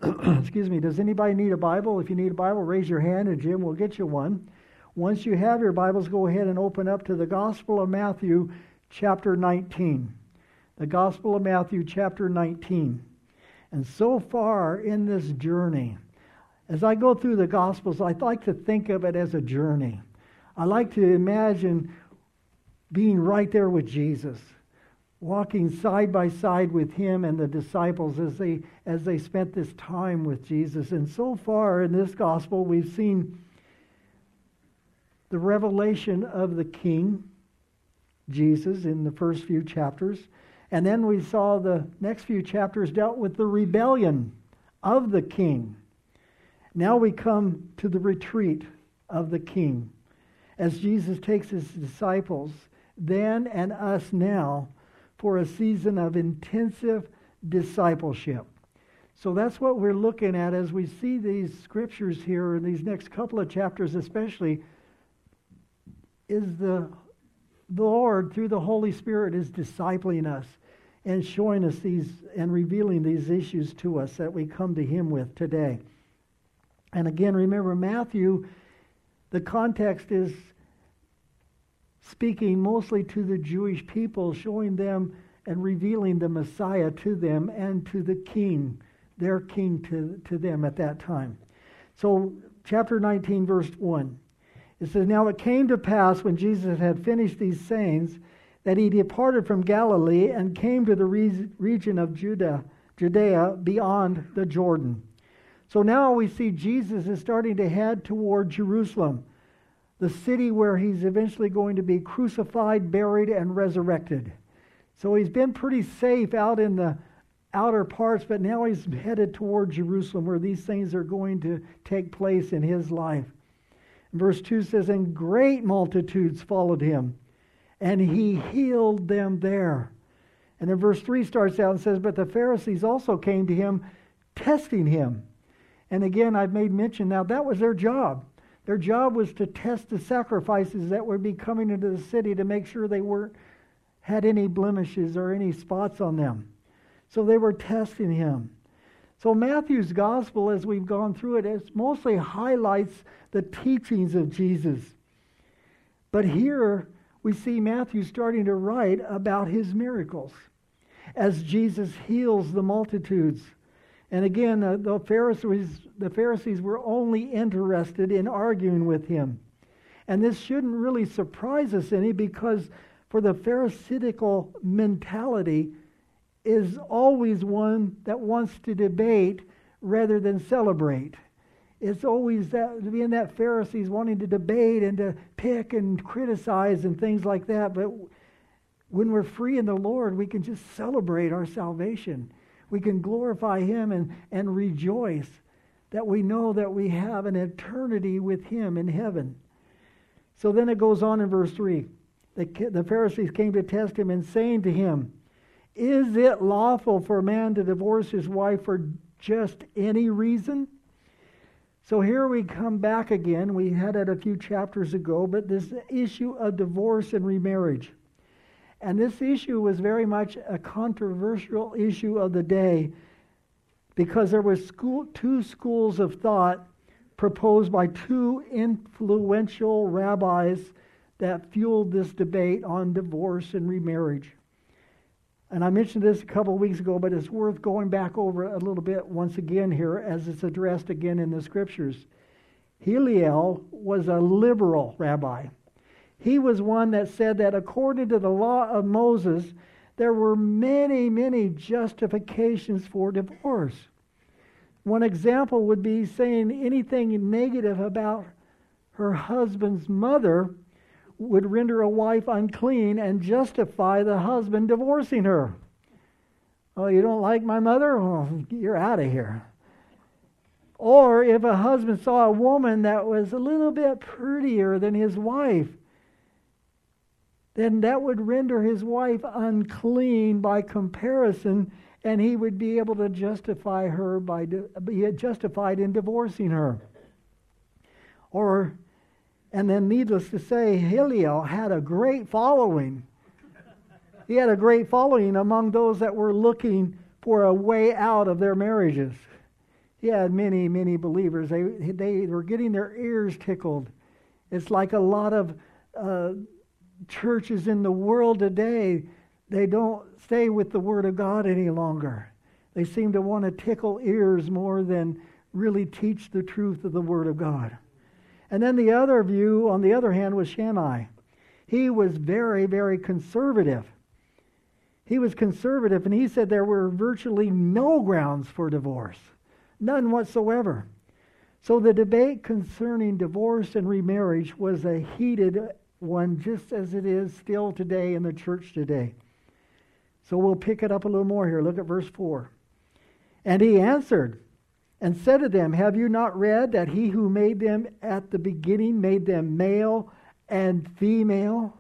Excuse me. Does anybody need a Bible? If you need a Bible, raise your hand and Jim will get you one. Once you have your Bibles, go ahead and open up to the Gospel of Matthew, chapter 19. The Gospel of Matthew, chapter 19. And so far in this journey, as I go through the Gospels, I like to think of it as a journey. I like to imagine being right there with Jesus, walking side by side with him and the disciples as they spent this time with Jesus. And so far in this gospel, we've seen the revelation of the King, Jesus, in the first few chapters. And then we saw the next few chapters dealt with the rebellion of the King. Now we come to the retreat of the King, as Jesus takes his disciples then and us now for a season of intensive discipleship. So that's what we're looking at as we see these scriptures here in these next couple of chapters especially, is the Lord through the Holy Spirit is discipling us and showing us these and revealing these issues to us that we come to him with today. And again, remember Matthew, the context is speaking mostly to the Jewish people, showing them and revealing the Messiah to them and to the King, their King to them at that time. So chapter 19, verse 1. It says, "Now it came to pass when Jesus had finished these sayings that he departed from Galilee and came to the region of Judea beyond the Jordan." So now we see Jesus is starting to head toward Jerusalem, the city where he's eventually going to be crucified, buried, and resurrected. So he's been pretty safe out in the outer parts, but now he's headed toward Jerusalem where these things are going to take place in his life. Verse 2 says, "And great multitudes followed him, and he healed them there." And then verse 3 starts out and says, "But the Pharisees also came to him, testing him." And again, I've made mention now, that was their job. Their job was to test the sacrifices that would be coming into the city to make sure they had any blemishes or any spots on them. So they were testing him. So Matthew's gospel, as we've gone through it mostly highlights the teachings of Jesus. But here we see Matthew starting to write about his miracles as Jesus heals the multitudes. And again, the Pharisees were only interested in arguing with him. And this shouldn't really surprise us any, because for the Pharisaical mentality is always one that wants to debate rather than celebrate. It's always that being that Pharisees wanting to debate and to pick and criticize and things like that. But when we're free in the Lord, we can just celebrate our salvation. We can glorify him and rejoice that we know that we have an eternity with him in heaven. So then it goes on in verse 3. The Pharisees came to test him and saying to him, "Is it lawful for a man to divorce his wife for just any reason?" So here we come back again. We had it a few chapters ago, but this issue of divorce and remarriage. And this issue was very much a controversial issue of the day, because there were two schools of thought proposed by two influential rabbis that fueled this debate on divorce and remarriage. And I mentioned this a couple of weeks ago, but it's worth going back over a little bit once again here as it's addressed again in the scriptures. Hillel was a liberal rabbi. He was one that said that according to the law of Moses, there were many, many justifications for divorce. One example would be saying anything negative about her husband's mother would render a wife unclean and justify the husband divorcing her. "Oh, you don't like my mother? Well, you're out of here." Or if a husband saw a woman that was a little bit prettier than his wife, then that would render his wife unclean by comparison, and he would be able to justify her be justified in divorcing her. And then needless to say, Hillel had a great following. He had a great following among those that were looking for a way out of their marriages. he had many, many believers. They were getting their ears tickled. It's like a lot of churches in the world today. They don't stay with the Word of God any longer. They seem to want to tickle ears more than really teach the truth of the Word of God. And then the other view, on the other hand, was Shammai. He was very, very conservative. He was conservative, and he said there were virtually no grounds for divorce. None whatsoever. So the debate concerning divorce and remarriage was a heated one, just as it is still today in the church today. So we'll pick it up a little more here. Look at verse 4. And he answered and said to them, have you not read that he who made them at the beginning made them male and female?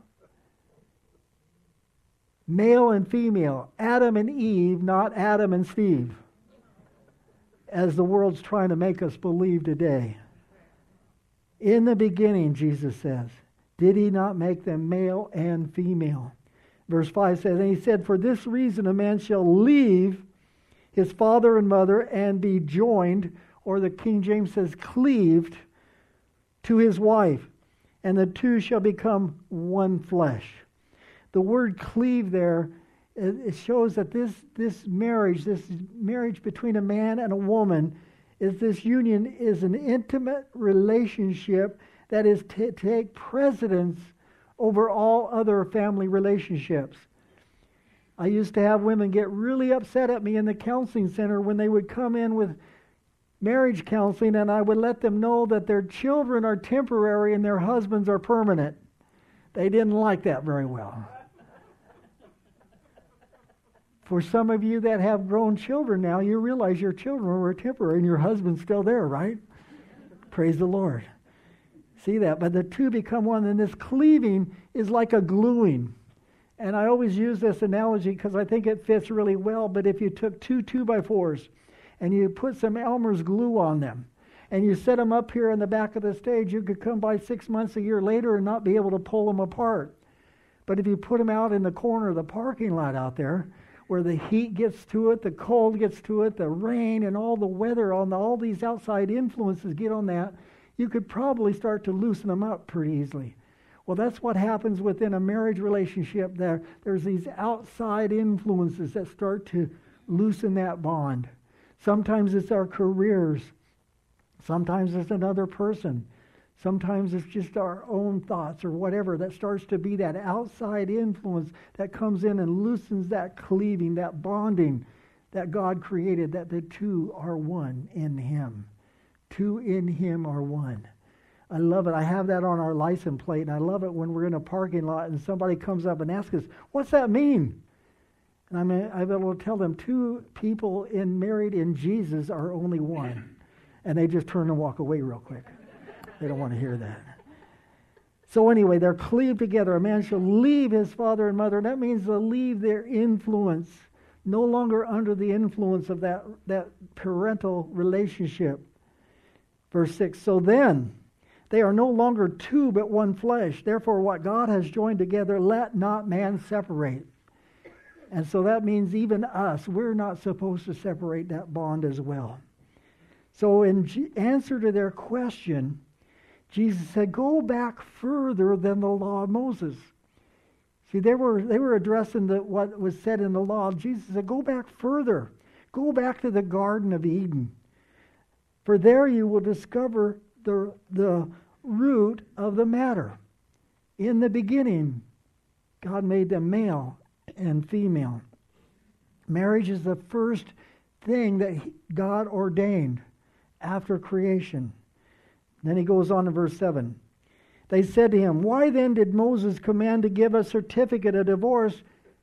Male and female. Adam and Eve, not Adam and Steve, as the world's trying to make us believe today. In the beginning, Jesus says, did he not make them male and female? Verse 5 says, and he said, for this reason a man shall leave his father and mother and be joined, or the King James says cleaved, to his wife, and the two shall become one flesh. The word cleave there, it shows that this marriage between a man and a woman, this union is an intimate relationship that is to take precedence over all other family relationships. I used to have women get really upset at me in the counseling center when they would come in with marriage counseling, and I would let them know that their children are temporary and their husbands are permanent. They didn't like that very well. For some of you that have grown children now, you realize your children were temporary and your husband's still there, right? Praise the Lord. See that? But the two become one, and this cleaving is like a gluing. And I always use this analogy because I think it fits really well. But if you took two 2x4s and you put some Elmer's glue on them and you set them up here in the back of the stage, you could come by 6 months, a year later and not be able to pull them apart. But if you put them out in the corner of the parking lot out there, where the heat gets to it, the cold gets to it, the rain and all the weather, all these outside influences get on that, you could probably start to loosen them up pretty easily. Well, that's what happens within a marriage relationship. There's these outside influences that start to loosen that bond. Sometimes it's our careers. Sometimes it's another person. Sometimes it's just our own thoughts or whatever that starts to be that outside influence that comes in and loosens that cleaving, that bonding that God created, that the two are one in Him. Two in Him are one. I love it. I have that on our license plate, and I love it when we're in a parking lot and somebody comes up and asks us, what's that mean? And I'm able to tell them two people married in Jesus are only one. And they just turn and walk away real quick. They don't want to hear that. So anyway, they're cleaved together. A man shall leave his father and mother. That means they'll leave their influence, no longer under the influence of that parental relationship. Verse 6, so then they are no longer two but one flesh. Therefore what God has joined together, let not man separate. And so that means even us, we're not supposed to separate that bond as well. So in answer to their question, Jesus said, go back further than the law of Moses. See, they were addressing what was said in the law. Jesus said, go back further. Go back to the Garden of Eden. For there you will discover the root of the matter. In the beginning, God made them male and female. Marriage is the first thing that God ordained after creation. Then he goes on in verse 7. They said to him, why then did Moses command to give a certificate of divorce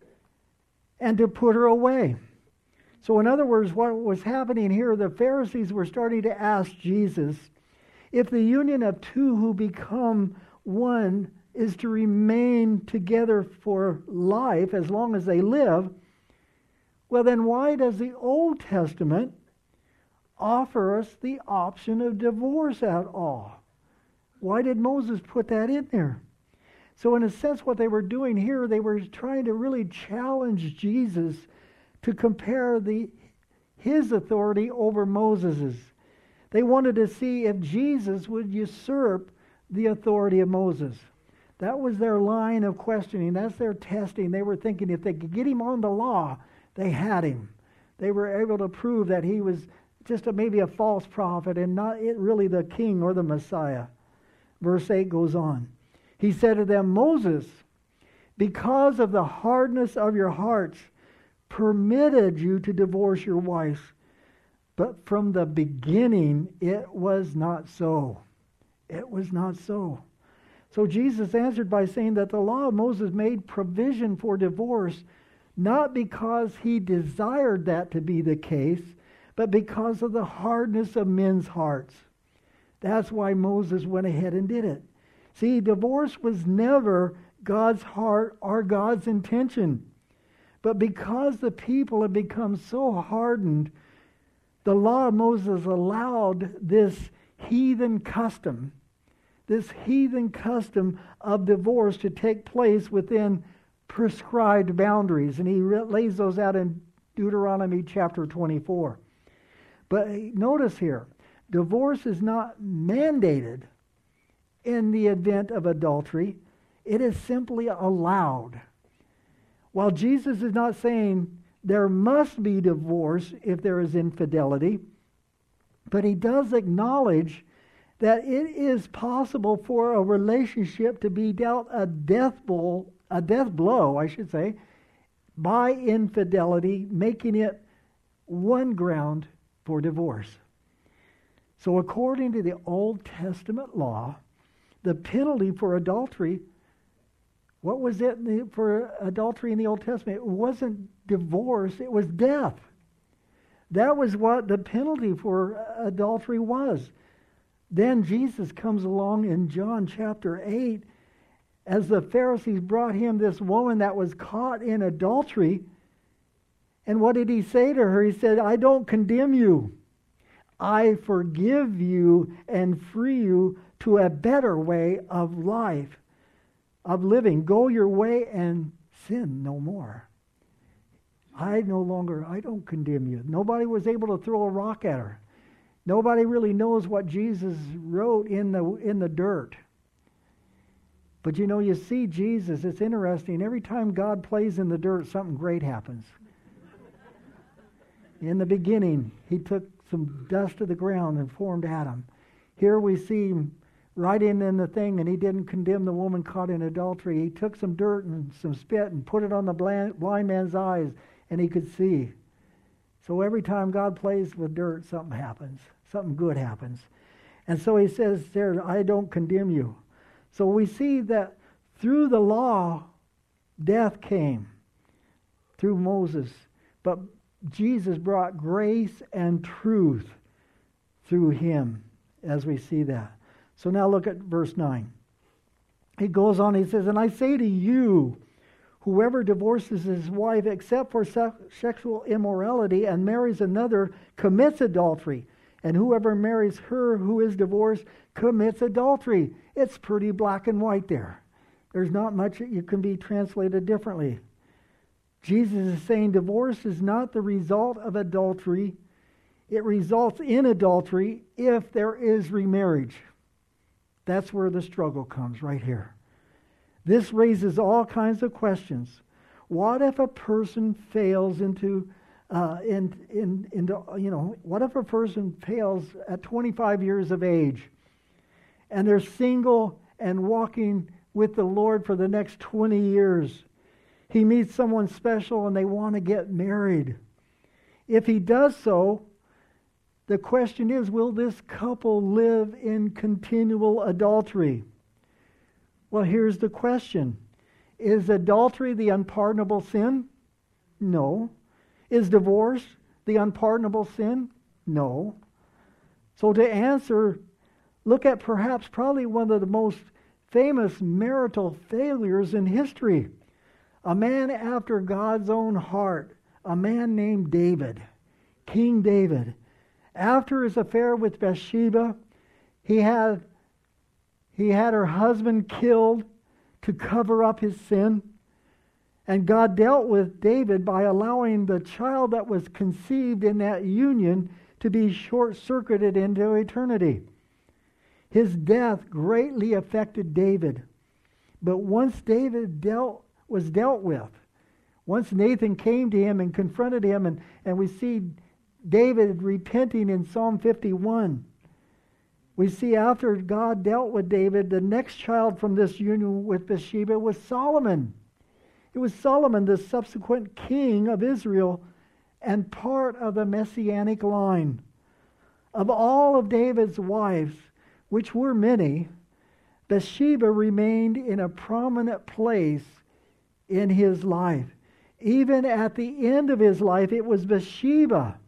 and to put her away? So in other words, what was happening here, the Pharisees were starting to ask Jesus, if the union of two who become one is to remain together for life as long as they live, well then why does the Old Testament offer us the option of divorce at all? Why did Moses put that in there? So in a sense, what they were doing here, they were trying to really challenge Jesus to compare his authority over Moses's. They wanted to see if Jesus would usurp the authority of Moses. That was their line of questioning. That's their testing. They were thinking if they could get him on the law, they had him. They were able to prove that he was just maybe a false prophet and not really the king or the Messiah. Verse 8 goes on. He said to them, Moses, because of the hardness of your hearts, permitted you to divorce your wives. But from the beginning, it was not so. It was not so. So Jesus answered by saying that the law of Moses made provision for divorce, not because he desired that to be the case, but because of the hardness of men's hearts. That's why Moses went ahead and did it. See, divorce was never God's heart or God's intention. But because the people had become so hardened, the law of Moses allowed this heathen custom of divorce to take place within prescribed boundaries. And he lays those out in Deuteronomy chapter 24. But notice here, divorce is not mandated in the event of adultery. It is simply allowed. While Jesus is not saying there must be divorce if there is infidelity, but he does acknowledge that it is possible for a relationship to be dealt a death blow, by infidelity, making it one ground for divorce. So according to the Old Testament law, the penalty for adultery, what was it for adultery in the Old Testament? It wasn't divorce, it was death. That was what the penalty for adultery was. Then Jesus comes along in John chapter 8 as the Pharisees brought him this woman that was caught in adultery. And what did he say to her? He said, I don't condemn you. I forgive you and free you to a better way of life, of living. Go your way and sin no more. I don't condemn you. Nobody was able to throw a rock at her. Nobody really knows what Jesus wrote in the dirt. But you see Jesus, it's interesting. Every time God plays in the dirt, something great happens. In the beginning, he took some dust of the ground and formed Adam. Here we see him right in the thing, and he didn't condemn the woman caught in adultery. He took some dirt and some spit and put it on the blind man's eyes, and he could see. So every time God plays with dirt, something happens. Something good happens. And so he says there, I don't condemn you. So we see that through the law, death came through Moses. But Jesus brought grace and truth through him, as we see that. So now look at verse 9. He goes on, he says, and I say to you, whoever divorces his wife except for sexual immorality and marries another commits adultery. And whoever marries her who is divorced commits adultery. It's pretty black and white there. There's not much that can be translated differently. Jesus is saying divorce is not the result of adultery. It results in adultery if there is remarriage. That's where the struggle comes, right here. This raises all kinds of questions. What if a person fails what if a person fails at 25 years of age and they're single and walking with the Lord for the next 20 years? He meets someone special and they want to get married. If he does so, the question is, will this couple live in continual adultery? Well, here's the question. Is adultery the unpardonable sin? No. Is divorce the unpardonable sin? No. So to answer, look at probably one of the most famous marital failures in history. A man after God's own heart, a man named David, King David. After his affair with Bathsheba, he had her husband killed to cover up his sin. And God dealt with David by allowing the child that was conceived in that union to be short-circuited into eternity. His death greatly affected David. But once David was dealt with, once Nathan came to him and confronted him, and we see David repenting in Psalm 51, we see after God dealt with David, the next child from this union with Bathsheba was Solomon. It was Solomon, the subsequent king of Israel and part of the messianic line. Of all of David's wives, which were many, Bathsheba remained in a prominent place in his life. Even at the end of his life, it was Bathsheba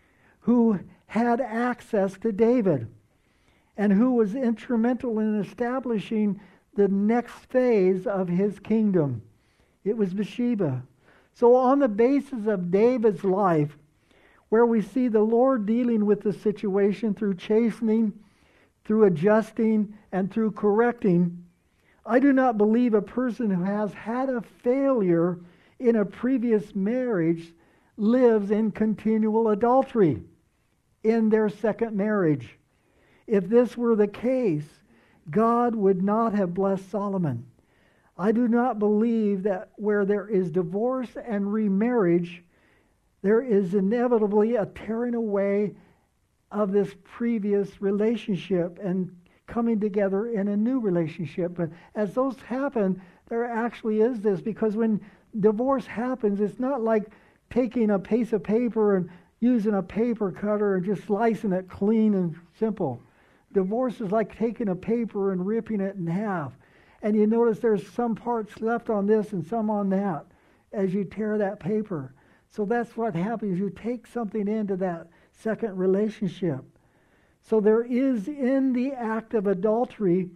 who had access to David and who was instrumental in establishing the next phase of his kingdom. It was Bathsheba. So on the basis of David's life, where we see the Lord dealing with the situation through chastening, through adjusting, and through correcting, I do not believe a person who has had a failure in a previous marriage lives in continual adultery in their second marriage. If this were the case, God would not have blessed Solomon. I do not believe that where there is divorce and remarriage, there is inevitably a tearing away of this previous relationship and coming together in a new relationship. But as those happen, there actually is this, because when divorce happens, it's not like taking a piece of paper and using a paper cutter and just slicing it clean and simple. Divorce is like taking a paper and ripping it in half. And you notice there's some parts left on this and some on that as you tear that paper. So that's what happens. You take something into that second relationship. So there is in the act of adultery,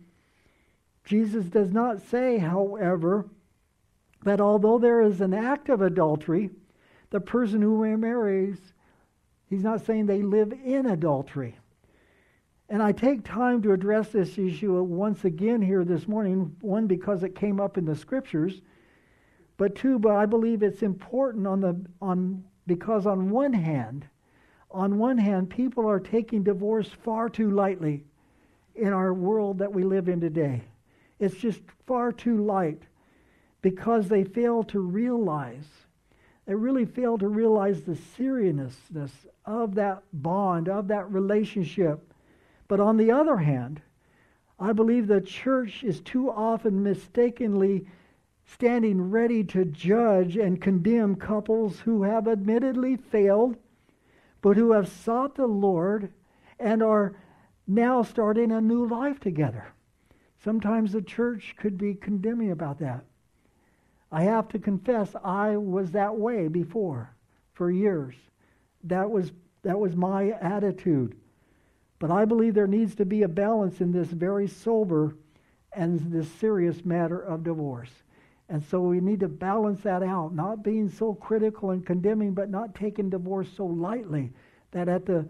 Jesus does not say, however, that although there is an act of adultery, the person who remarries, he's not saying they live in adultery. And I take time to address this issue once again here this morning, one, because it came up in the scriptures, but two, but I believe it's important because on one hand, people are taking divorce far too lightly in our world that we live in today. It's just far too light because they fail to realize, they really fail to realize the seriousness of that bond, of that relationship. But on the other hand, I believe the church is too often mistakenly standing ready to judge and condemn couples who have admittedly failed, but who have sought the Lord and are now starting a new life together. Sometimes the church could be condemning about that. I have to confess, I was that way before, for years. That was my attitude. But I believe there needs to be a balance in this very sober and this serious matter of divorce. And so we need to balance that out, not being so critical and condemning, but not taking divorce so lightly that at the,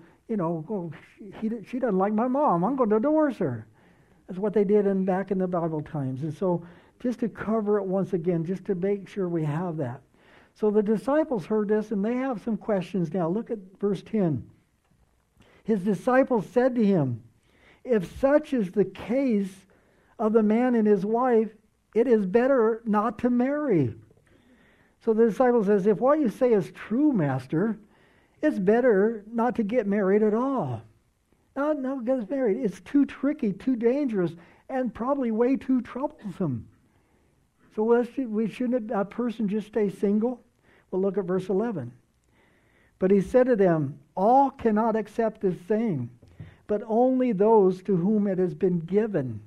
she doesn't like my mom, I'm going to divorce her. That's what they did back in the Bible times. And so just to cover it once again, just to make sure we have that. So the disciples heard this, and they have some questions now. Look at verse 10. His disciples said to him, "If such is the case of the man and his wife, it is better not to marry." So the disciple says, if what you say is true, Master, it's better not to get married at all. Not get married. It's too tricky, too dangerous, and probably way too troublesome. So shouldn't a person just stay single? Well, look at verse 11. But he said to them, all cannot accept this saying, but only those to whom it has been given.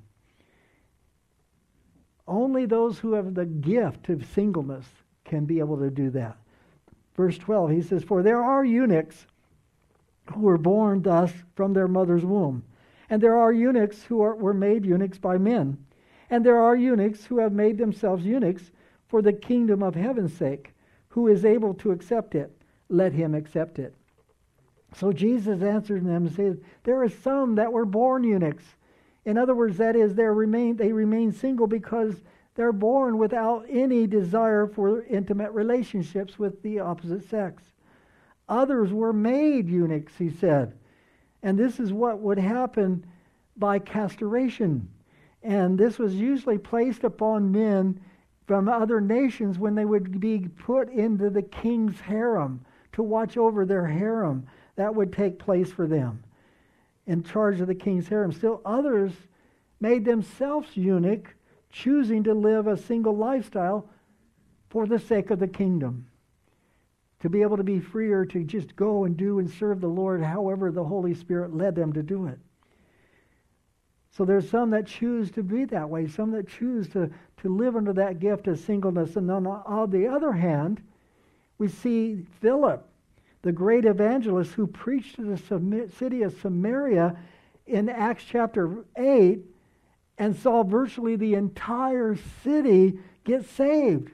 Only those who have the gift of singleness can be able to do that. Verse 12, he says, for there are eunuchs who were born thus from their mother's womb, and there are eunuchs who were made eunuchs by men, and there are eunuchs who have made themselves eunuchs for the kingdom of heaven's sake. Who is able to accept it? Let him accept it. So Jesus answered them and said, there are some that were born eunuchs. In other words, that is, they remain single because they're born without any desire for intimate relationships with the opposite sex. Others were made eunuchs, he said. And this is what would happen by castration. And this was usually placed upon men from other nations when they would be put into the king's harem to watch over their harem. That would take place for them in charge of the king's harem. Still others made themselves eunuch, choosing to live a single lifestyle for the sake of the kingdom. To be able to be freer to just go and do and serve the Lord however the Holy Spirit led them to do it. So there's some that choose to be that way, some that choose to live under that gift of singleness. And on the other hand, we see Philip, the great evangelist who preached to the city of Samaria in Acts chapter 8 and saw virtually the entire city get saved.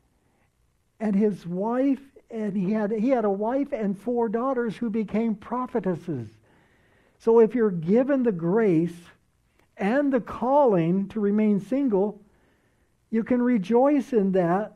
And his wife, and he had a wife and 4 daughters who became prophetesses. So if you're given the grace and the calling to remain single, you can rejoice in that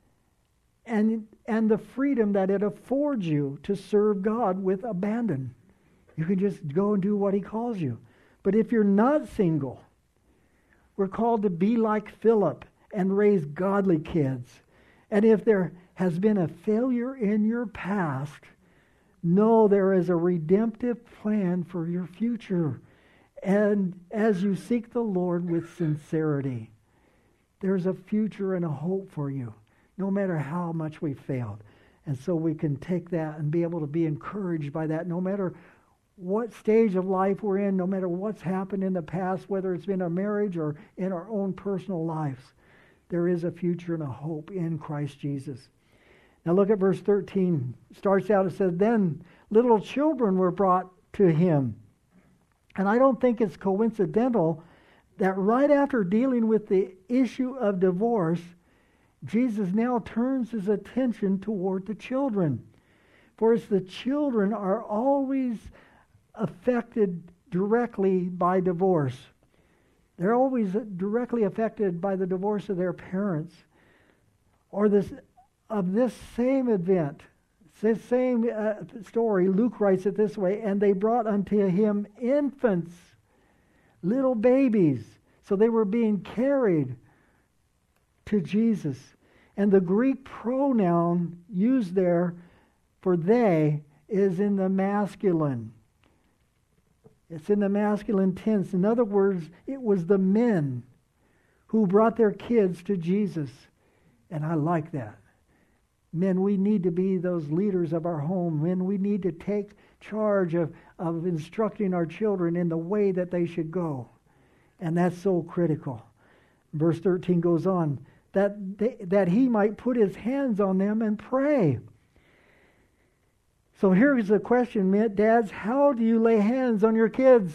and the freedom that it affords you to serve God with abandon. You can just go and do what He calls you. But if you're not single, we're called to be like Philip and raise godly kids. And if there has been a failure in your past, know there is a redemptive plan for your future. And as you seek the Lord with sincerity, there's a future and a hope for you, no matter how much we failed. And so we can take that and be able to be encouraged by that, no matter what stage of life we're in, no matter what's happened in the past, whether it's been a marriage or in our own personal lives. There is a future and a hope in Christ Jesus. Now look at verse 13. It starts out, it says, then little children were brought to him. And I don't think it's coincidental that right after dealing with the issue of divorce, Jesus now turns his attention toward the children. For as the children are always affected directly by divorce. They're always directly affected by the divorce of their parents. Or this same event, this same story, Luke writes it this way, and they brought unto him infants, little babies. So they were being carried to Jesus. And the Greek pronoun used there for they is in the masculine. It's in the masculine tense. In other words, it was the men who brought their kids to Jesus. And I like that. Men, we need to be those leaders of our home. Men, we need to take charge of instructing our children in the way that they should go. And that's so critical. Verse 13 goes on, that he might put his hands on them and pray. So here's the question, dads, how do you lay hands on your kids?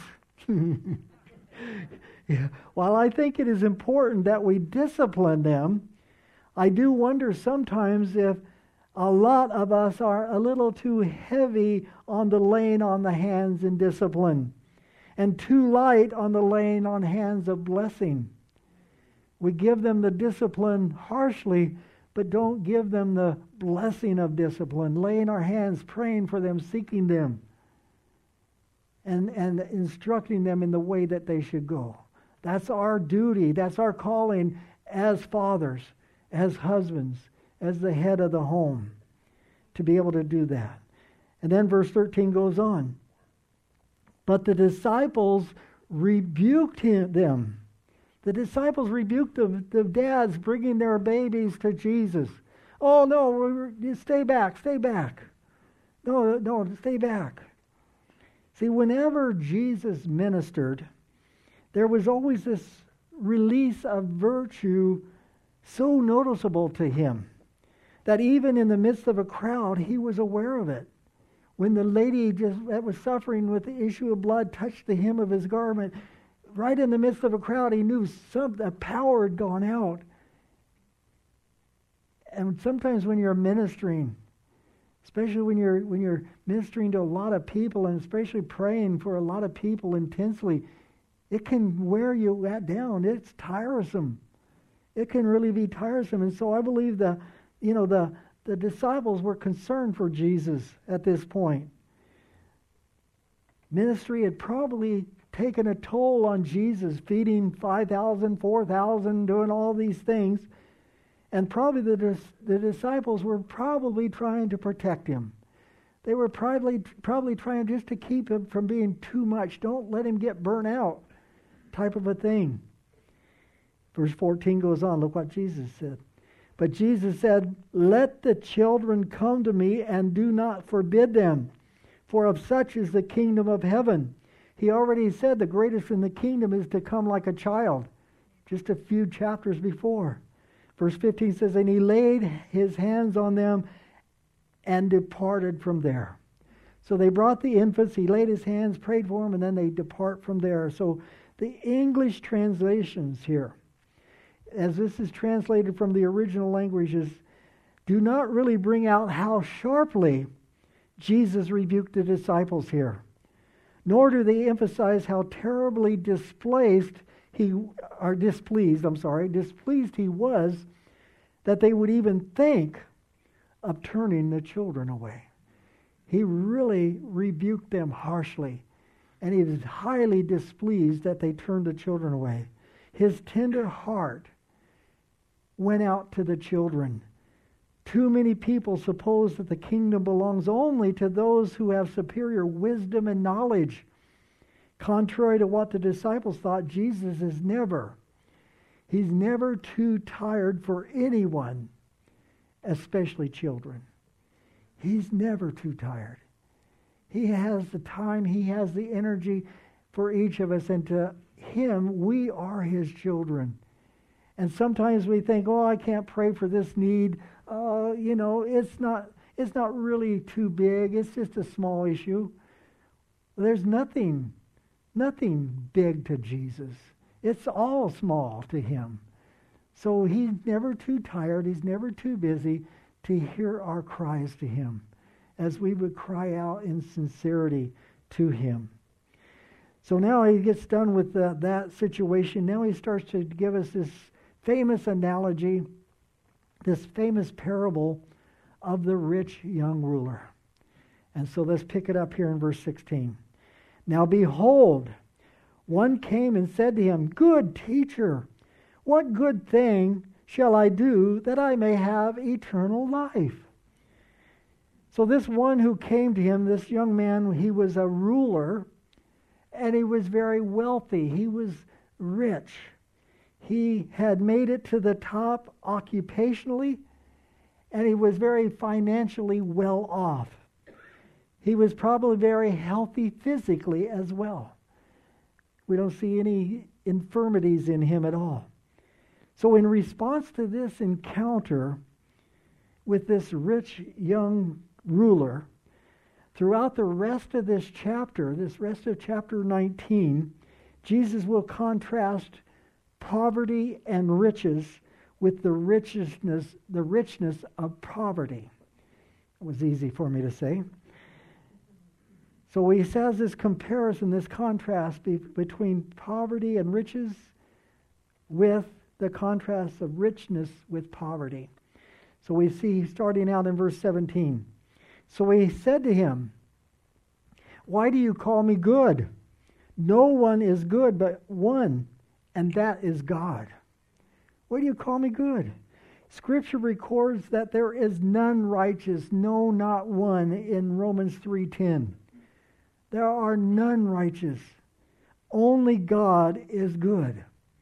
Yeah. While I think it is important that we discipline them, I do wonder sometimes if a lot of us are a little too heavy on the laying on the hands in discipline and too light on the laying on hands of blessing. We give them the discipline harshly, but don't give them the blessing of discipline, laying our hands, praying for them, seeking them, and instructing them in the way that they should go. That's our duty. That's our calling as fathers, as husbands, as the head of the home, to be able to do that. And then verse 13 goes on. But the disciples rebuked them. The disciples rebuked the dads bringing their babies to Jesus. Oh, no, stay back, stay back. No, stay back. See, whenever Jesus ministered, there was always this release of virtue so noticeable to him that even in the midst of a crowd, he was aware of it. When the lady that was suffering with the issue of blood touched the hem of his garment, right in the midst of a crowd, he knew a power had gone out. And sometimes when you're ministering, especially when you're ministering to a lot of people, and especially praying for a lot of people intensely, it can wear you down. It's tiresome. It can really be tiresome. And so I believe the the disciples were concerned for Jesus at this point. Ministry had probably taken a toll on Jesus, feeding 5,000, 4,000, doing all these things. And probably the disciples were probably trying to protect him. They were probably trying just to keep him from being too much. Don't let him get burnt out, type of a thing. Verse 14 goes on. Look what Jesus said. But Jesus said, "Let the children come to me and do not forbid them, for of such is the kingdom of heaven." He already said the greatest in the kingdom is to come like a child, just a few chapters before. Verse 15 says, "And he laid his hands on them and departed from there." So they brought the infants, he laid his hands, prayed for them, and then they depart from there. So the English translations here, as this is translated from the original languages, do not really bring out how sharply Jesus rebuked the disciples here. Nor do they emphasize how terribly displeased he was that they would even think of turning the children away. He really rebuked them harshly, and he was highly displeased that they turned the children away. His tender heart went out to the children. Too many people suppose that the kingdom belongs only to those who have superior wisdom and knowledge. Contrary to what the disciples thought, Jesus is He's never too tired for anyone, especially children. He's never too tired. He has the time, he has the energy for each of us, and to him, we are his children. And sometimes we think, oh, I can't pray for this need. It's not really too big. It's just a small issue. There's nothing big to Jesus. It's all small to him. So he's never too tired. He's never too busy to hear our cries to him as we would cry out in sincerity to him. So now he gets done with that situation. Now he starts to give us this famous analogy, this famous parable of the rich young ruler. And so let's pick it up here in verse 16. "Now behold, one came and said to him, 'Good teacher, what good thing shall I do that I may have eternal life?'" So this one who came to him, this young man, he was a ruler, and he was very wealthy. He was rich. He had made it to the top occupationally, and he was very financially well off. He was probably very healthy physically as well. We don't see any infirmities in him at all. So in response to this encounter with this rich young ruler, throughout the rest of this chapter, this rest of chapter 19, Jesus will contrast poverty and riches with the richness of poverty. It was easy for me to say. So he says this comparison, this contrast between poverty and riches with the contrast of richness with poverty. So we see starting out in verse 17. "So he said to him, 'Why do you call me good? No one is good but one, and that is God.' Why do you call me good? Scripture records that there is none righteous, no, not one, in Romans 3:10. There are none righteous. Only God is good.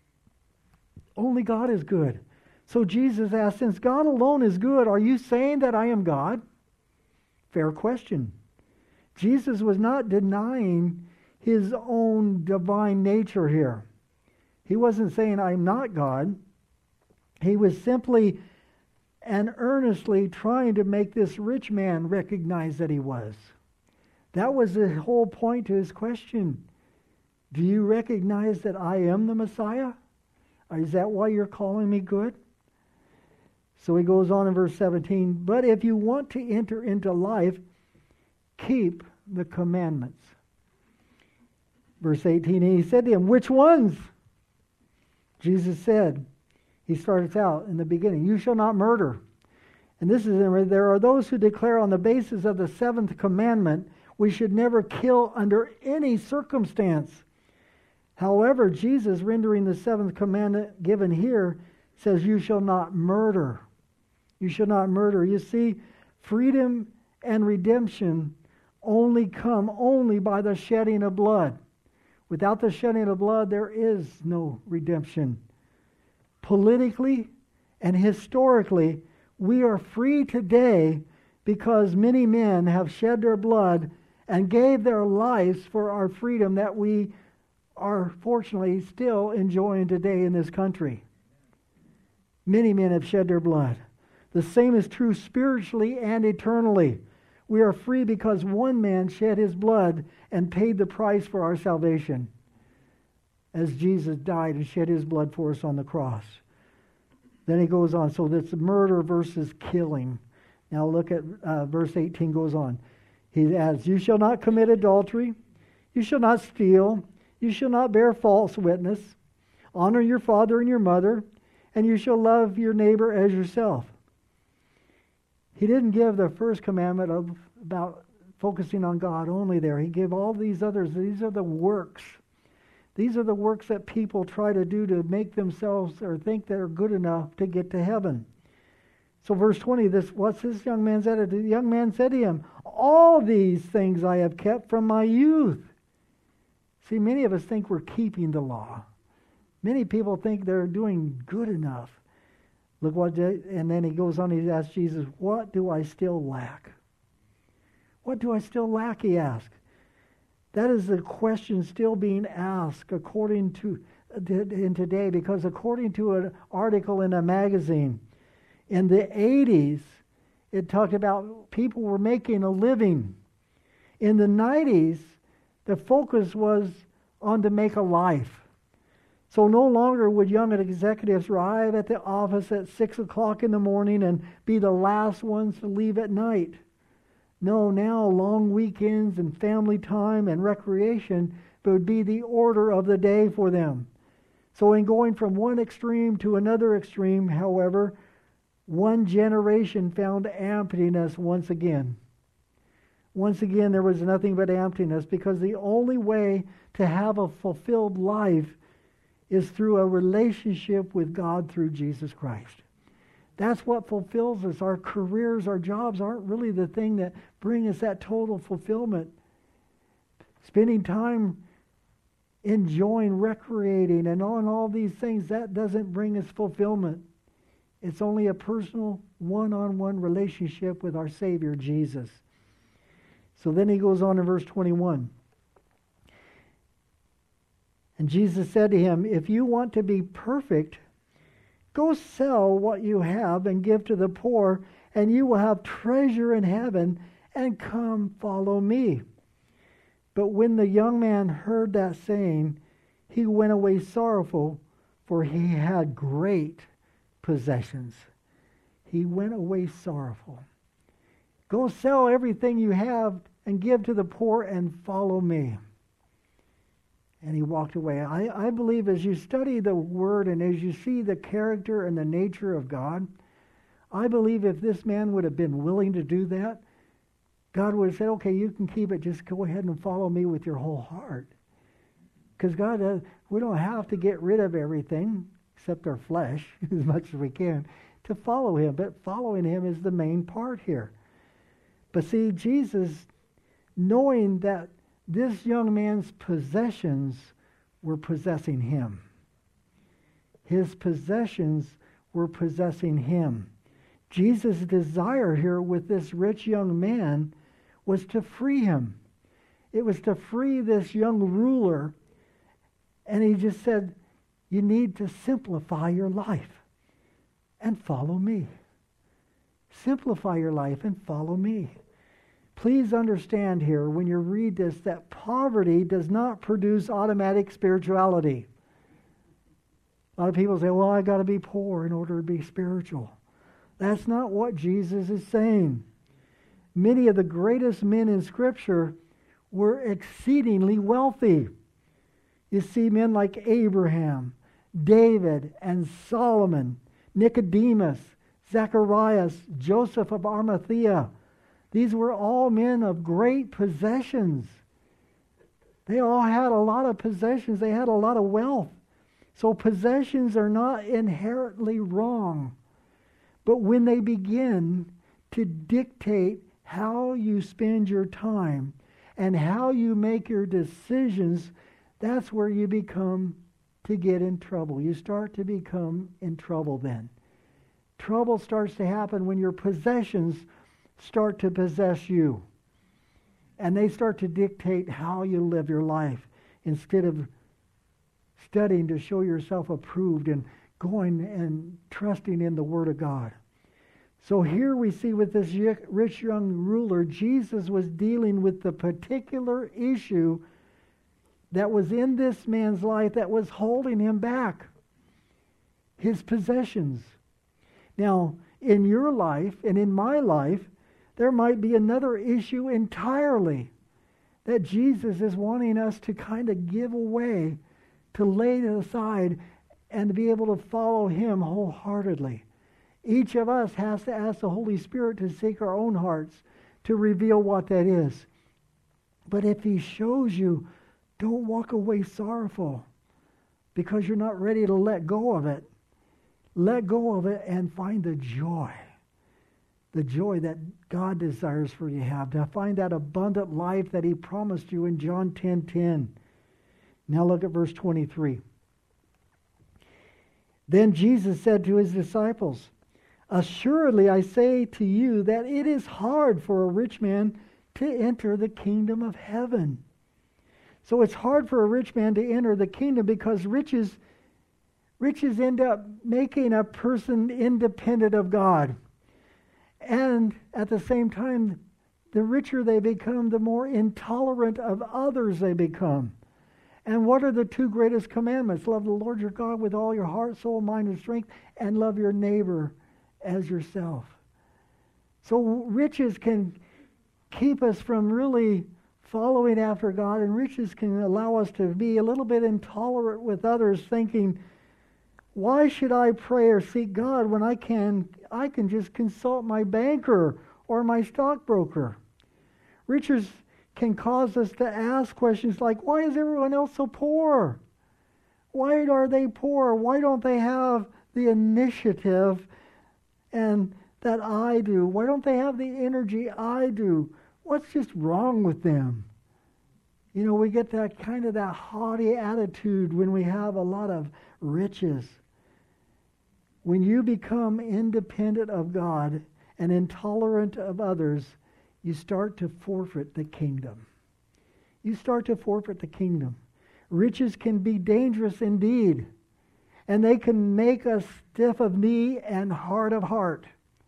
Only God is good." So Jesus asked, since God alone is good, are you saying that I am God? Fair question. Jesus was not denying his own divine nature here. He wasn't saying, I'm not God. He was simply and earnestly trying to make this rich man recognize that he was. That was the whole point to his question. Do you recognize that I am the Messiah? Is that why you're calling me good? So he goes on in verse 17, "But if you want to enter into life, keep the commandments." Verse 18, and he said to him, "Which ones?" Jesus said, he starts out in the beginning, "You shall not murder." And this is, there are those who declare on the basis of the seventh commandment, we should never kill under any circumstance. However, Jesus, rendering the seventh commandment given here, says, you shall not murder. You shall not murder. You see, freedom and redemption only come by the shedding of blood. Without the shedding of blood, there is no redemption. Politically and historically, we are free today because many men have shed their blood and gave their lives for our freedom that we are fortunately still enjoying today in this country. Many men have shed their blood. The same is true spiritually and eternally. We are free because one man shed his blood and paid the price for our salvation, as Jesus died and shed his blood for us on the cross. Then he goes on. So that's murder versus killing. Now look at verse 18 goes on. He adds, you shall not commit adultery. You shall not steal. You shall not bear false witness. Honor your father and your mother. And you shall love your neighbor as yourself. He didn't give the first commandment about focusing on God only there. He gave all these others. These are the works. These are the works that people try to do to make themselves or think they're good enough to get to heaven. So verse 20, what's this young man said? The young man said to him, all these things I have kept from my youth. See, many of us think we're keeping the law. Many people think they're doing good enough. Look what, and then he goes on, he asks Jesus, what do I still lack? What do I still lack, he asked. That is the question still being asked according to in today, because according to an article in a magazine, in the 80s, it talked about people were making a living. In the 90s, the focus was on to make a life. So no longer would young executives arrive at the office at 6 o'clock in the morning and be the last ones to leave at night. No, now long weekends and family time and recreation would be the order of the day for them. So in going from one extreme to another extreme, however, one generation found emptiness once again. Once again, there was nothing but emptiness, because the only way to have a fulfilled life is through a relationship with God through Jesus Christ. That's what fulfills us. Our careers, our jobs aren't really the thing that bring us that total fulfillment. Spending time enjoying, recreating, and on all these things, that doesn't bring us fulfillment. It's only a personal, one-on-one relationship with our Savior, Jesus. So then he goes on in verse 21. And Jesus said to him, if you want to be perfect, go sell what you have and give to the poor, and you will have treasure in heaven, and come follow me. But when the young man heard that saying, he went away sorrowful, for he had great possessions. He went away sorrowful. Go sell everything you have and give to the poor and follow me. And he walked away. I believe as you study the Word and as you see the character and the nature of God, I believe if this man would have been willing to do that, God would have said, okay, you can keep it. Just go ahead and follow me with your whole heart. Because God, we don't have to get rid of everything except our flesh as much as we can to follow him. But following him is the main part here. But see, Jesus, knowing that this young man's possessions were possessing him. His possessions were possessing him. Jesus' desire here with this rich young man was to free him. It was to free this young ruler. And he just said, you need to simplify your life and follow me. Simplify your life and follow me. Please understand here, when you read this, that poverty does not produce automatic spirituality. A lot of people say, well, I got to be poor in order to be spiritual. That's not what Jesus is saying. Many of the greatest men in Scripture were exceedingly wealthy. You see men like Abraham, David, and Solomon, Nicodemus, Zacharias, Joseph of Arimathea. These were all men of great possessions. They all had a lot of possessions. They had a lot of wealth. So possessions are not inherently wrong. But when they begin to dictate how you spend your time and how you make your decisions, that's where you become to get in trouble. You start to become in trouble then. Trouble starts to happen when your possessions start to possess you. And they start to dictate how you live your life instead of studying to show yourself approved and going and trusting in the Word of God. So here we see with this rich young ruler, Jesus was dealing with the particular issue that was in this man's life that was holding him back. His possessions. Now, in your life and in my life, there might be another issue entirely that Jesus is wanting us to kind of give away, to lay it aside, and to be able to follow Him wholeheartedly. Each of us has to ask the Holy Spirit to seek our own hearts to reveal what that is. But if He shows you, don't walk away sorrowful because you're not ready to let go of it. Let go of it and find the joy that God desires for you to have, to find that abundant life that He promised you in John 10:10. Now look at verse 23. Then Jesus said to His disciples, "Assuredly I say to you that it is hard for a rich man to enter the kingdom of heaven." So it's hard for a rich man to enter the kingdom because riches end up making a person independent of God. And at the same time, the richer they become, the more intolerant of others they become. And what are the two greatest commandments? Love the Lord your God with all your heart, soul, mind, and strength, and love your neighbor as yourself. So riches can keep us from really following after God, and riches can allow us to be a little bit intolerant with others, thinking, why should I pray or seek God when I can just consult my banker or my stockbroker? Riches can cause us to ask questions like, why is everyone else so poor? Why are they poor? Why don't they have the initiative and that I do? Why don't they have the energy I do? What's just wrong with them? You know, we get that kind of that haughty attitude when we have a lot of riches. When you become independent of God and intolerant of others, you start to forfeit the kingdom. You start to forfeit the kingdom. Riches can be dangerous indeed, and they can make us stiff of knee and hard of heart.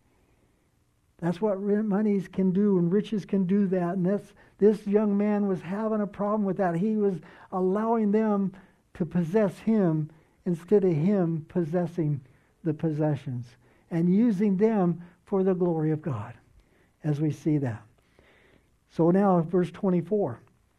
That's what monies can do, and riches can do that. And this young man was having a problem with that. He was allowing them to possess him instead of him possessing the possessions and using them for the glory of God, as we see that. So now verse 24.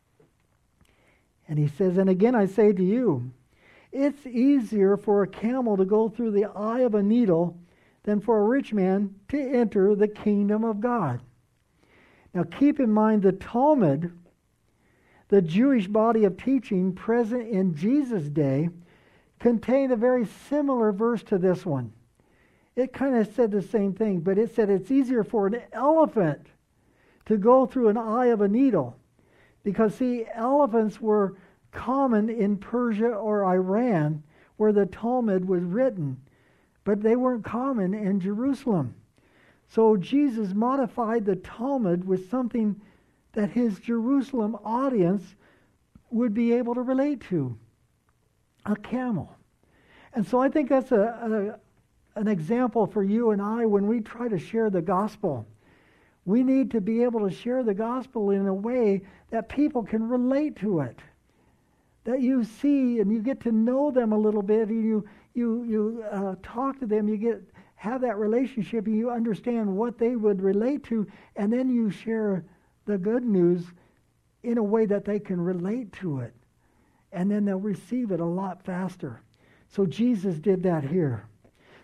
And he says, "And again I say to you, it's easier for a camel to go through the eye of a needle than for a rich man to enter the kingdom of God." Now keep in mind the Talmud, the Jewish body of teaching present in Jesus' day, contained a very similar verse to this one. It kind of said the same thing, but it said it's easier for an elephant to go through an eye of a needle. Because, see, elephants were common in Persia or Iran, where the Talmud was written, but they weren't common in Jerusalem. So Jesus modified the Talmud with something that his Jerusalem audience would be able to relate to. A camel. And so I think that's an example for you and I when we try to share the gospel. We need to be able to share the gospel in a way that people can relate to it. That you see and you get to know them a little bit, and you talk to them, have that relationship, and you understand what they would relate to, and then you share the good news in a way that they can relate to it. And then they'll receive it a lot faster. So Jesus did that here.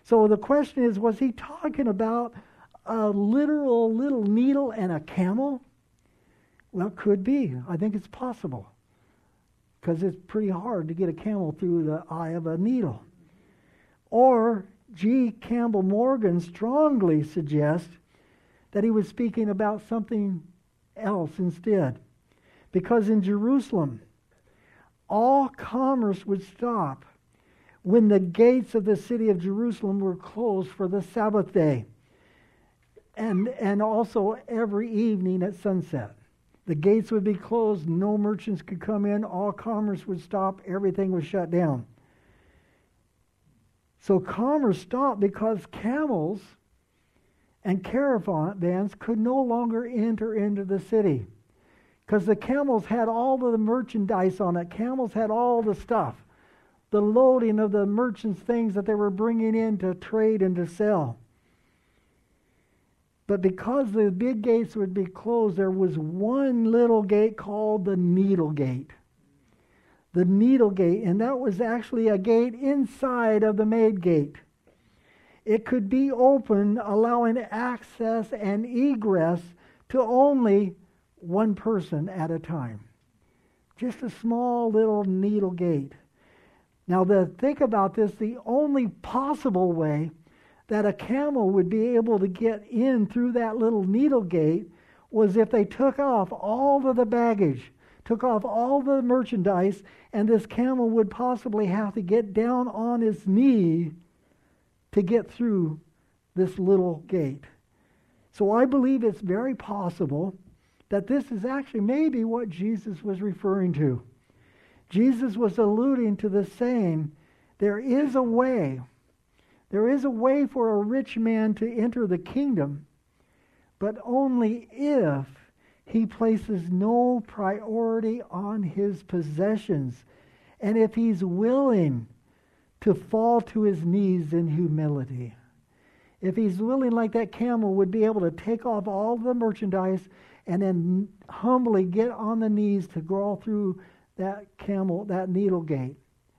So the question is, was he talking about a literal little needle and a camel? Well, it could be. I think it's possible, because it's pretty hard to get a camel through the eye of a needle. Or G. Campbell Morgan strongly suggests that he was speaking about something else instead. Because in Jerusalem, all commerce would stop when the gates of the city of Jerusalem were closed for the Sabbath day, and also every evening at sunset. The gates would be closed, no merchants could come in, all commerce would stop, everything was shut down. So commerce stopped because camels and caravans could no longer enter into the city, because the camels had all of the merchandise on it. Camels had all the stuff, the loading of the merchants' things that they were bringing in to trade and to sell. But because the big gates would be closed, there was one little gate called the Needle Gate. The Needle Gate, and that was actually a gate inside of the main gate. It could be open, allowing access and egress to only one person at a time. Just a small little needle gate. Now, think about this, the only possible way that a camel would be able to get in through that little needle gate was if they took off all of the baggage, took off all the merchandise, and this camel would possibly have to get down on its knee to get through this little gate. So I believe it's very possible that this is actually maybe what Jesus was referring to. Jesus was alluding to the saying, there is a way for a rich man to enter the kingdom, but only if he places no priority on his possessions, and if he's willing to fall to his knees in humility. If he's willing, like that camel would be able to take off all the merchandise and then humbly get on the knees to crawl through that needle gate.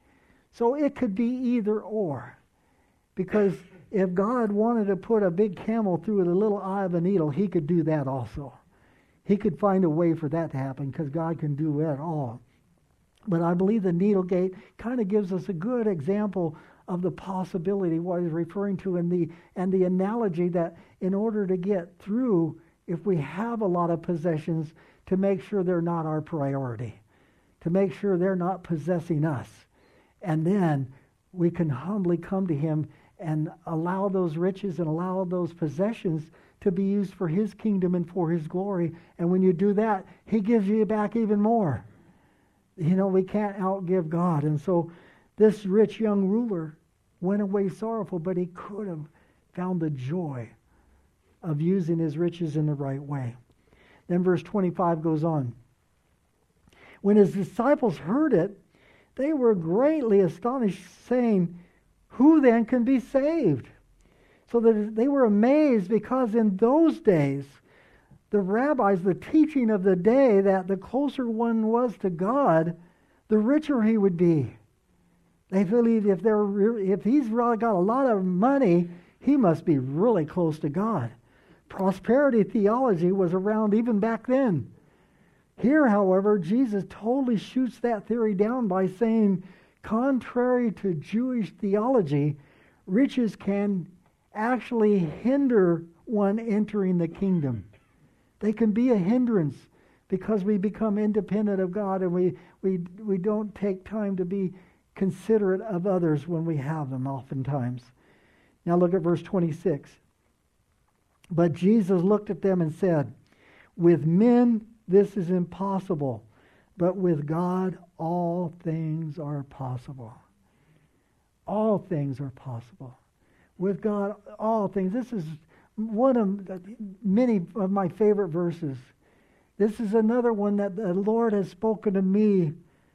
So it could be either or. Because if God wanted to put a big camel through the little eye of a needle, he could do that also. He could find a way for that to happen, because God can do it all. But I believe the needle gate kind of gives us a good example of the possibility, what he's referring to, and the analogy that in order to get through, if we have a lot of possessions, to make sure they're not our priority, to make sure they're not possessing us. And then we can humbly come to him and allow those riches and allow those possessions to be used for his kingdom and for his glory. And when you do that, he gives you back even more. You know, we can't outgive God. And so this rich young ruler went away sorrowful, but he could have found the joy of using his riches in the right way. Then verse 25 goes on. When his disciples heard it, they were greatly astonished, saying, who then can be saved? So that they were amazed, because in those days, the rabbis, the teaching of the day, that the closer one was to God, the richer he would be. They believed if he's really got a lot of money, he must be really close to God. Prosperity theology was around even back then. Here, however, Jesus totally shoots that theory down by saying, contrary to Jewish theology, riches can actually hinder one entering the kingdom. They can be a hindrance because we become independent of God, and we don't take time to be considerate of others when we have them oftentimes. Now look at verse 26. But Jesus looked at them and said, with men this is impossible, but with God all things are possible. All things are possible. With God, all things. This is one of many of my favorite verses. This is another one that the Lord has spoken to me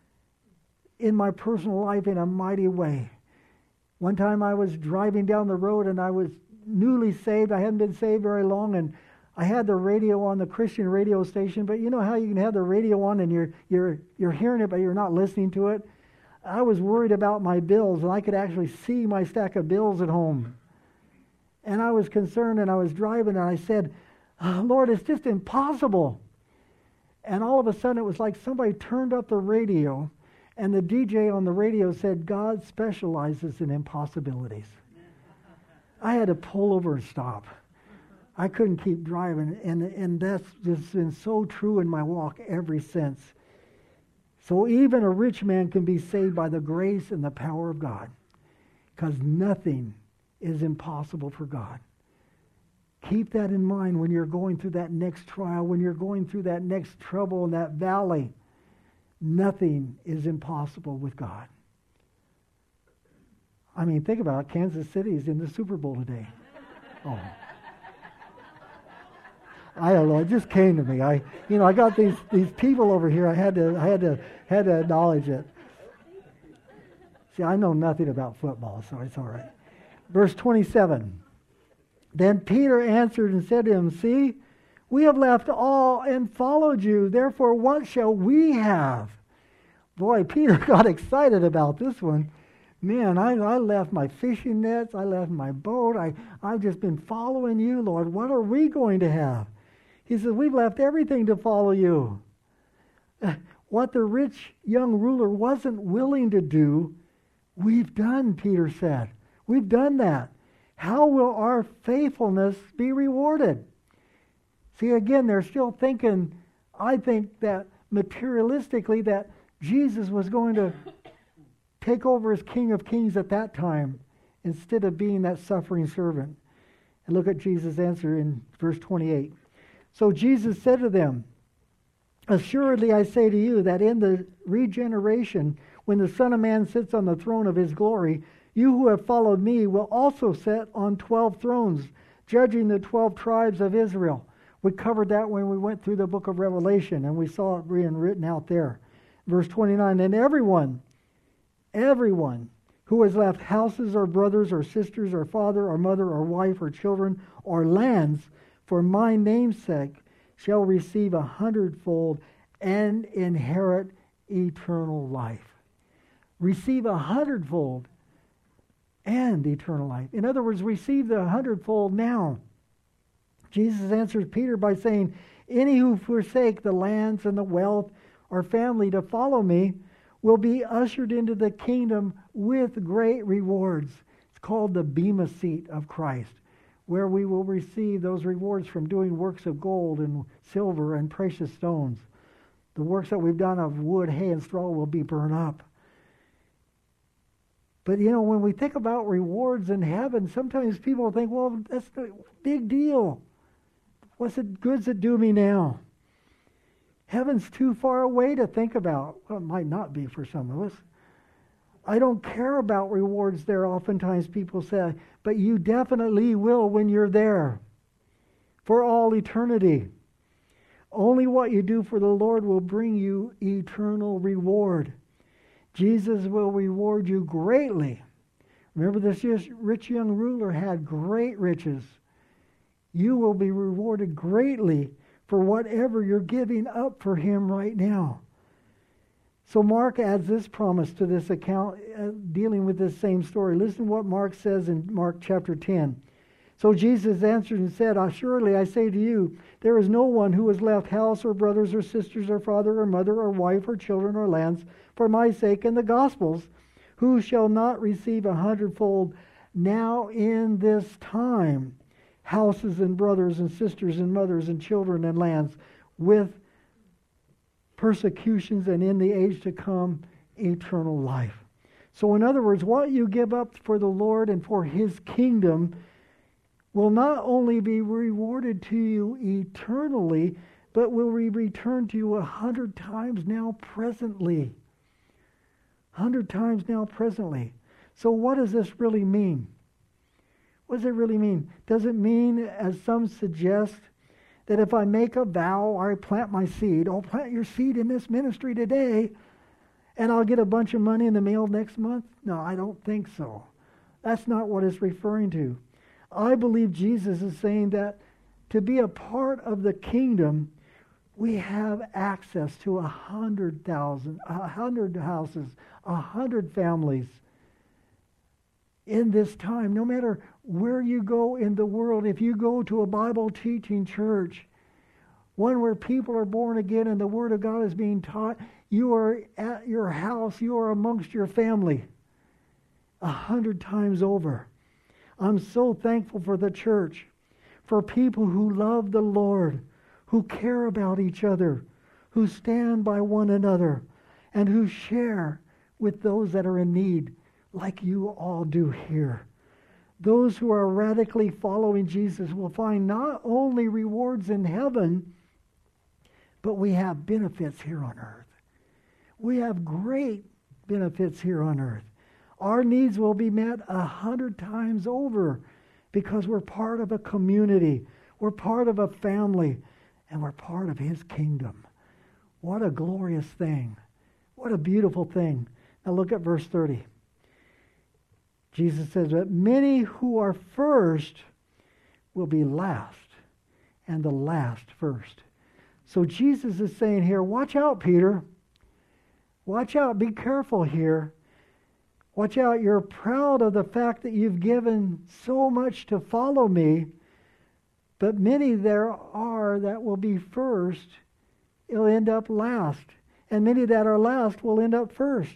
in my personal life in a mighty way. One time I was driving down the road and I was newly saved. I hadn't been saved very long, and I had the radio on, the Christian radio station, but you know how you can have the radio on and you're hearing it, but you're not listening to it? I was worried about my bills, and I could actually see my stack of bills at home. And I was concerned, and I was driving, and I said, "Oh, Lord, it's just impossible." And all of a sudden, it was like somebody turned up the radio, and the DJ on the radio said, "God specializes in impossibilities." I had to pull over and stop. I couldn't keep driving, and that's just been so true in my walk ever since. So even a rich man can be saved by the grace and the power of God, because nothing is impossible for God. Keep that in mind when you're going through that next trial, when you're going through that next trouble in that valley. Nothing is impossible with God. I mean, think about it. Kansas City is in the Super Bowl today. Oh. I don't know. It just came to me. I got these people over here. I had to acknowledge it. See, I know nothing about football, so it's all right. Verse 27. Then Peter answered and said to him, "See, we have left all and followed you. Therefore, what shall we have?" Boy, Peter got excited about this one. Man, I left my fishing nets. I left my boat. I've just been following you, Lord. What are we going to have? He says, "We've left everything to follow you." What the rich young ruler wasn't willing to do, we've done, Peter said. We've done that. How will our faithfulness be rewarded? See, again, they're still thinking, I think, that materialistically that Jesus was going to take over as King of Kings at that time instead of being that suffering servant. And look at Jesus' answer in verse 28. So Jesus said to them, "Assuredly I say to you that in the regeneration, when the Son of Man sits on the throne of his glory, you who have followed me will also sit on 12 thrones, judging the 12 tribes of Israel." We covered that when we went through the book of Revelation, and we saw it being written out there. Verse 29, "And everyone who has left houses or brothers or sisters or father or mother or wife or children or lands for my name's sake shall receive 100-fold and inherit eternal life." Receive 100-fold and eternal life. In other words, receive the 100-fold now. Jesus answers Peter by saying, "Any who forsake the lands and the wealth or family to follow me will be ushered into the kingdom with great rewards." It's called the Bema seat of Christ, where we will receive those rewards from doing works of gold and silver and precious stones. The works that we've done of wood, hay, and straw will be burned up. But, when we think about rewards in heaven, sometimes people think, well, that's a big deal. What's the goods that do me now? Heaven's too far away to think about. Well, it might not be for some of us. I don't care about rewards there, oftentimes people say, but you definitely will when you're there for all eternity. Only what you do for the Lord will bring you eternal reward. Jesus will reward you greatly. Remember, this rich young ruler had great riches. You will be rewarded greatly for whatever you're giving up for him right now. So Mark adds this promise to this account dealing with this same story. Listen to what Mark says in Mark chapter 10. "So Jesus answered and said, Surely I say to you, there is no one who has left house or brothers or sisters or father or mother or wife or children or lands for my sake and the gospel's, who shall not receive 100-fold now in this time, houses and brothers and sisters and mothers and children and lands, with persecutions, and in the age to come, eternal life." So in other words, what you give up for the Lord and for his kingdom will not only be rewarded to you eternally, but will be returned to you 100 times now presently. 100 times now presently. So what does this really mean? What does it really mean? Does it mean, as some suggest, that if I make a vow or I plant my seed, I'll plant your seed in this ministry today, and I'll get a bunch of money in the mail next month? No, I don't think so. That's not what it's referring to. I believe Jesus is saying that to be a part of the kingdom, We have access to 100,000, 100 houses, 100 families in this time. No matter where you go in the world, if you go to a Bible teaching church, one where people are born again and the Word of God is being taught, you are at your house, you are amongst your family 100 times over. I'm so thankful for the church, for people who love the Lord, who care about each other, who stand by one another, and who share with those that are in need, like you all do here. Those who are radically following Jesus will find not only rewards in heaven, but we have benefits here on earth. We have great benefits here on earth. Our needs will be met 100 times over because we're part of a community. We're part of a family. And we're part of His kingdom. What a glorious thing. What a beautiful thing. Now look at verse 30. Jesus says that many who are first will be last, and the last first. So Jesus is saying here, watch out, Peter. Watch out. Be careful here. Watch out. You're proud of the fact that you've given so much to follow me. But many there are that will be first, it'll end up last. And many that are last will end up first.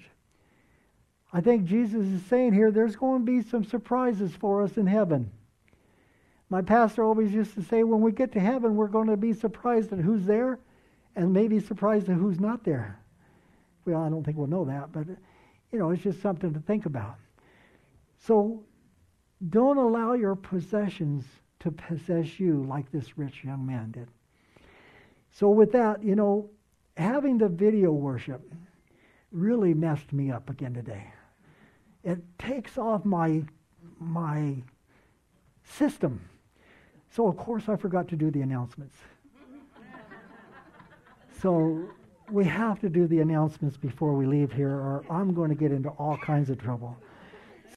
I think Jesus is saying here, there's going to be some surprises for us in heaven. My pastor always used to say, when we get to heaven, we're going to be surprised at who's there and maybe surprised at who's not there. Well, I don't think we'll know that, but, it's just something to think about. So don't allow your possessions to possess you like this rich young man did. So with that, having the video worship really messed me up again today. It takes off my system. So of course I forgot to do the announcements. So we have to do the announcements before we leave here, or I'm going to get into all kinds of trouble.